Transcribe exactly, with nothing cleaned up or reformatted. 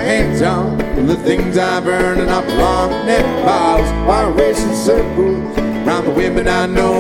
hands on the things I've earned, and up long neck bottles while racing circles around the women I know.